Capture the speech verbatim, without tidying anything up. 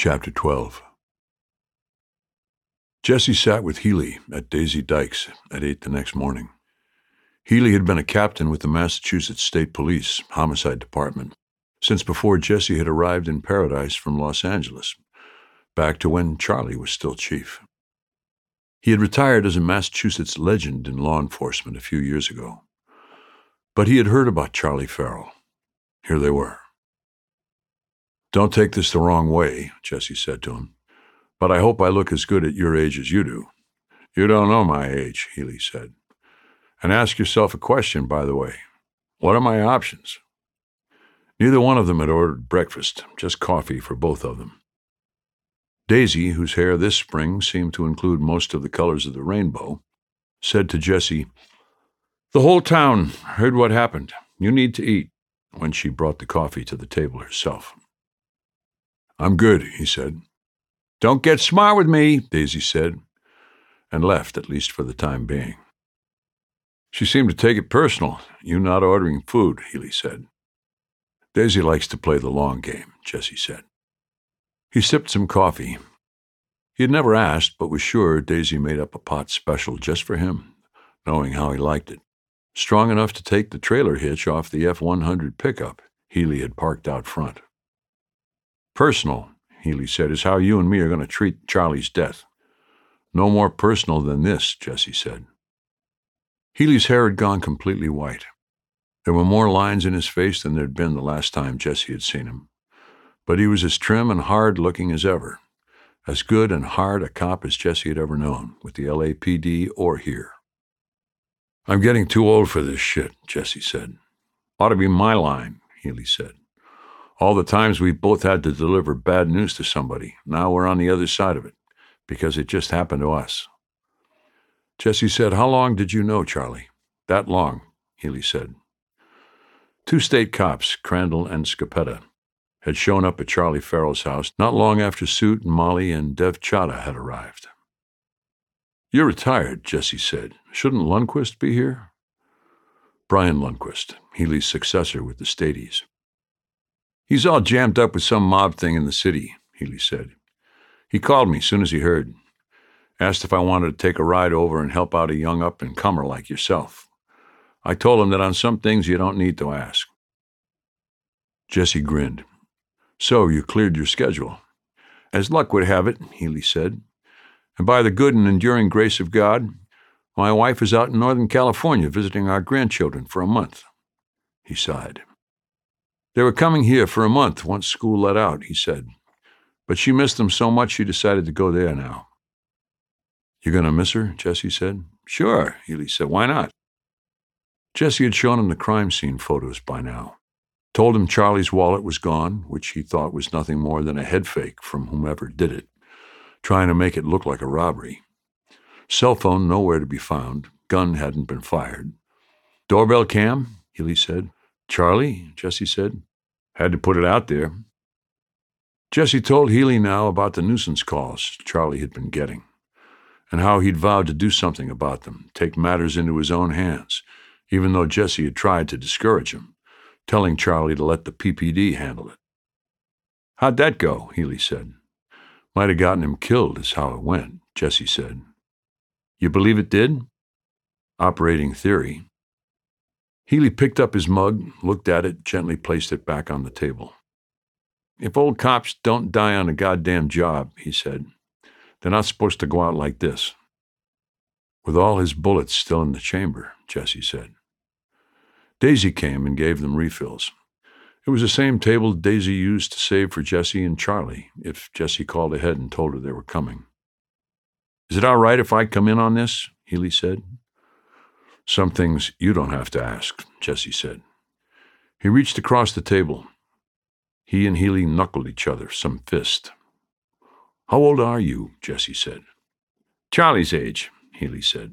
Chapter twelve. Jesse sat with Healy at Daisy Dykes at eight the next morning. Healy had been a captain with the Massachusetts State Police Homicide Department since before Jesse had arrived in Paradise from Los Angeles, back to when Charlie was still chief. He had retired as a Massachusetts legend in law enforcement a few years ago. But he had heard about Charlie Farrell. Here they were. "Don't take this the wrong way," Jesse said to him, "but I hope I look as good at your age as you do." "You don't know my age," Healy said. "And ask yourself a question, by the way. What are my options?" Neither one of them had ordered breakfast, just coffee for both of them. Daisy, whose hair this spring seemed to include most of the colors of the rainbow, said to Jesse, "The whole town heard what happened. You need to eat," when she brought the coffee to the table herself. "I'm good," he said. "Don't get smart with me," Daisy said, and left, at least for the time being. "She seemed to take it personal, you not ordering food," Healy said. "Daisy likes to play the long game," Jesse said. He sipped some coffee. He had never asked, but was sure Daisy made up a pot special just for him, knowing how he liked it. Strong enough to take the trailer hitch off the F one hundred pickup Healy had parked out front. "Personal," Healy said, "is how you and me are going to treat Charlie's death." "No more personal than this," Jesse said. Healy's hair had gone completely white. There were more lines in his face than there'd been the last time Jesse had seen him. But he was as trim and hard-looking as ever, as good and hard a cop as Jesse had ever known, with the L A P D or here. "I'm getting too old for this shit," Jesse said. "Ought to be my line," Healy said. "All the times we both had to deliver bad news to somebody, now we're on the other side of it, because it just happened to us." Jesse said, "How long did you know Charlie?" "That long," Healy said. Two state cops, Crandall and Scapetta, had shown up at Charlie Farrell's house not long after Suit and Molly and Dev Chada had arrived. "You're retired," Jesse said. "Shouldn't Lundquist be here?" Brian Lundquist, Healy's successor with the Stadies. "He's all jammed up with some mob thing in the city," Healy said. "He called me soon as he heard. Asked if I wanted to take a ride over and help out a young up-and-comer like yourself. I told him that on some things you don't need to ask." Jesse grinned. "So you cleared your schedule." "As luck would have it," Healy said. "And by the good and enduring grace of God, my wife is out in Northern California visiting our grandchildren for a month." He sighed. "They were coming here for a month once school let out," he said. "But she missed them so much she decided to go there now." "You're going to miss her?" Jesse said. "Sure," Healy said. "Why not?" Jesse had shown him the crime scene photos by now. Told him Charlie's wallet was gone, which he thought was nothing more than a head fake from whomever did it, trying to make it look like a robbery. Cell phone nowhere to be found. Gun hadn't been fired. "Doorbell cam?" Healy said. "Charlie?" Jesse said. "Had to put it out there." Jesse told Healy now about the nuisance calls Charlie had been getting, and how he'd vowed to do something about them, take matters into his own hands, even though Jesse had tried to discourage him, telling Charlie to let the P P D handle it. "How'd that go?" Healy said. "Might have gotten him killed is how it went," Jesse said. "You believe it did?" "Operating theory." Healy picked up his mug, looked at it, gently placed it back on the table. "If old cops don't die on a goddamn job," he said, "they're not supposed to go out like this." "With all his bullets still in the chamber," Jesse said. Daisy came and gave them refills. It was the same table Daisy used to save for Jesse and Charlie, if Jesse called ahead and told her they were coming. "Is it all right if I come in on this?" Healy said. "Some things you don't have to ask," Jesse said. He reached across the table. He and Healy knuckled each other, some fist. "How old are you?" Jesse said. "Charlie's age," Healy said.